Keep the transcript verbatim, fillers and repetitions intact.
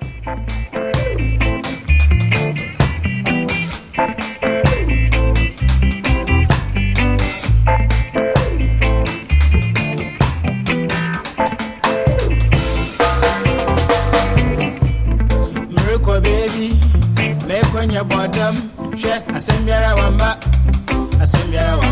Baby, make on your bottom, share a semiara wamba, a semiara